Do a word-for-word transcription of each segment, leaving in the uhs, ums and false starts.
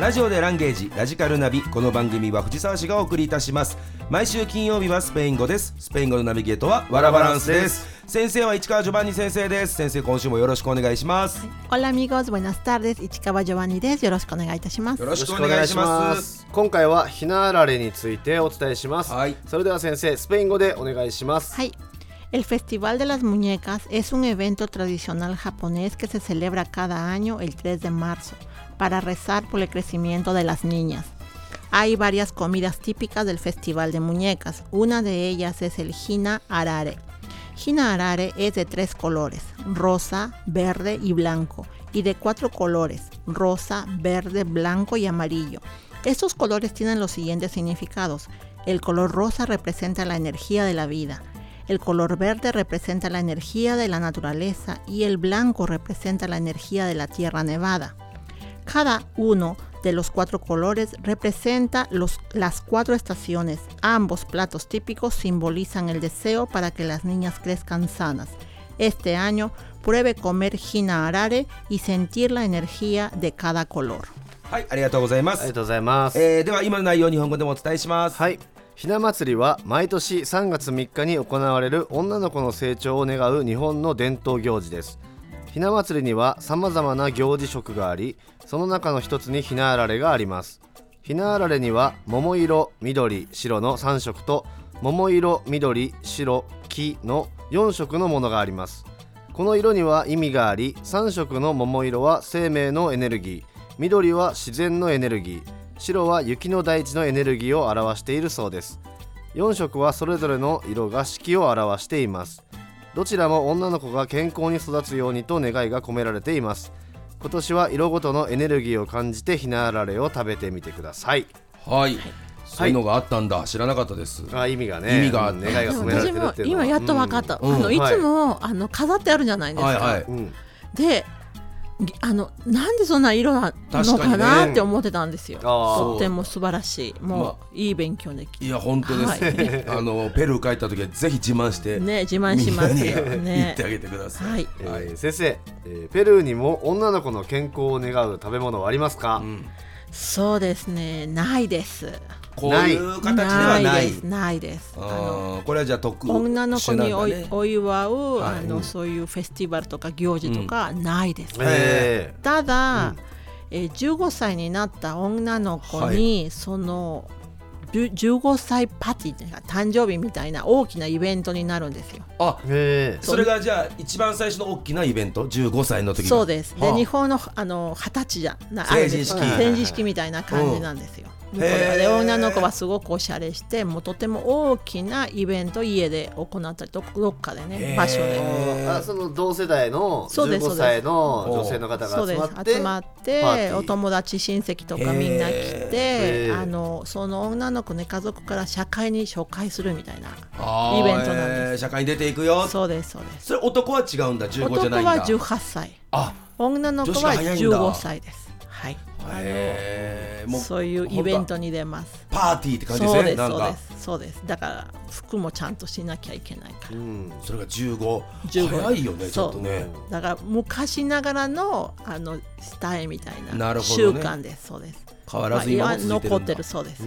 ラジオでランゲージラジカルナビ。この番組は藤沢市がお送りいたします。毎週金曜日はスペイン語です。スペイン語のナビゲートはワラバランスです。先生は市川ジョバンニ先生です。先生、今週もよろしくお願いします。 Hola amigos, buenas tardes. 市川ジョバンニです。よろしくお願いいたします。 よろしくお願いします。 今回はひなあられについてお伝えします。 はい、 それでは先生、スペイン語でお願いします。 はい。El Festival de las Muñecas es un evento tradicional japonés que se celebra cada año el tres de marzo para rezar por el crecimiento de las niñas. Hay varias comidas típicas del Festival de Muñecas. Una de ellas es el Hina Arare. Hina Arare es de tres colores, rosa, verde y blanco, y de cuatro colores, rosa, verde, blanco y amarillo. Estos colores tienen los siguientes significados. El color rosa representa la energía de la vida. El color verde representa la energía de la naturaleza y el blanco representa la energía de la tierra nevada. Cada uno de los cuatro colores representa los, las cuatro estaciones. Ambos platos típicos simbolizan el deseo para que las niñas crezcan sanas. Este año pruebe comer hina arare y sentir la energía de cada color. はい、ありがとうございます。 ありがとうございます。 えー、では今の内容を日本語でもお伝えします。 はい。ひな祭りは毎年さんがつみっかに行われる女の子の成長を願う日本の伝統行事です。ひな祭りには様々な行事色があり、その中の一つにひなあられがあります。ひなあられには桃色、緑、白のさんしょくと桃色、緑、白、黄のよんしょくのものがあります。この色には意味があり、さんしょくの桃色は生命のエネルギー、緑は自然のエネルギー、白は雪の大地のエネルギーを表しているそうです。よんしょくはそれぞれの色が四季を表しています。どちらも女の子が健康に育つようにと願いが込められています。今年は色ごとのエネルギーを感じてひなあられを食べてみてください。 はい、そういうのがあったんだ、知らなかったです。 あ、意味がね、 意味があって願いが込められてるっていうのは今やっと分かった、うん、あのいつも、はい、あの飾ってあるじゃないですか、 はいはい、 うん、 であのなんでそんな色なのかなって思ってたんですよ。とっても素晴らしい、もう、まあ、いい勉強できる。 いや本当です、はい、あのペルー帰った時はぜひ自慢してね、自慢しますよね。 言ってあげてください。はい、 えー、先生、えー、ペルーにも女の子の健康を願う食べ物はありますか？うん、 そうですね、ないです。 こういう形ではない。 ないです、ないです。 あのこれはじゃあ特女の子に お,、ね、お祝う、 はい、 あのそういうフェスティバルとか行事とかないです、 うんえー、ただ、うんえー、じゅうごさいになった女の子に、はい、そのじゅうごさいパティっていうか誕生日みたいな大きなイベントになるんですよ。 あ、へー、それがじゃあ一番最初の大きなイベント、じゅうごさいの時。 そうです。で、 はあ、 日本のあのはたちじゃな成人式成人式みたいな感じなんですよ。うん、で女の子はすごくおしゃれして、もうとても大きなイベント家で行ったりとどっかでね、場所で。 あ、その同世代のじゅうごさいの女性の方が集まって集まってお友達親戚とかみんな来て、あのその女の子ね、家族から社会に紹介するみたいなイベントなんです。 社会に出ていくよ。 そうですそうです。 それ男は違うんだ、じゅうごじゃないんだ。 男はじゅうはっさい。 あ、 女の子はじゅうごさいです。はい、 へー、もうそういうイベントに出ます。 パーティーって感じですね。 そうです、 なんかそうです、そうです。だから服もちゃんとしなきゃいけないから、うん、 それがじゅうご、早いよね、ちょっとね。 だから昔ながらのあのスタイルみたいな習慣です。そうです。 変わらず今も続いてるんだ。 残ってるそうです。うん、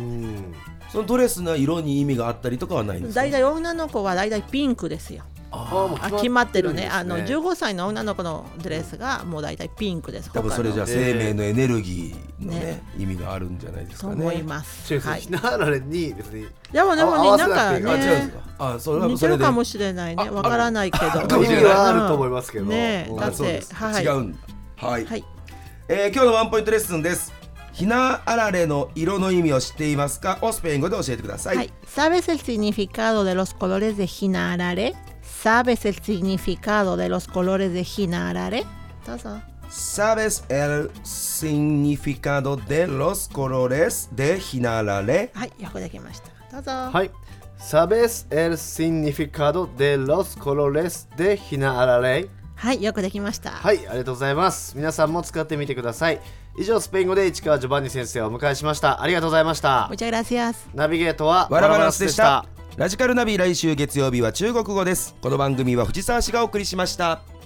そのドレスの色に意味があったりとかはないんですか？ だいたい女の子はだいたいピンクですよ。ああ、決まってるね。あのじゅうごさいの女の子のドレスがもうだいたいピンクです。 多分それじゃ生命のエネルギーの、ねね、意味があるんじゃないですかね。 と思います。 はい。ひなあられに別に。 でもでもね、なんかね、 あ、違うんですか。あ、それは似てるかもしれないね。わからないけど。 意味はあると思いますけど。 ね、だってはい、違うんだ。はい。 はい。 えー、今日のワンポイントレッスンです。ひなあられの色の意味を知っていますかをスペイン語で教えてください。はい。 ¿Sabes el significado de los colores de hina arare?¿Sabes el significado de los colores de hina arare? ¿Sabes el significado de los colores de hina arare? はい、よくできました。どうぞ。 はい。¿Sabes el significado de los colores de hina arare? はい、よくできました。 はい、ありがとうございます。皆さんも使ってみてください。以上、スペイン語で市川ジョバンニ先生をお迎えしました。ありがとうございました。 Muchas gracias。 ナビゲートはワラバランスでした。ラジカルナビ、来週月曜日は中国語です。この番組は藤沢市がお送りしました。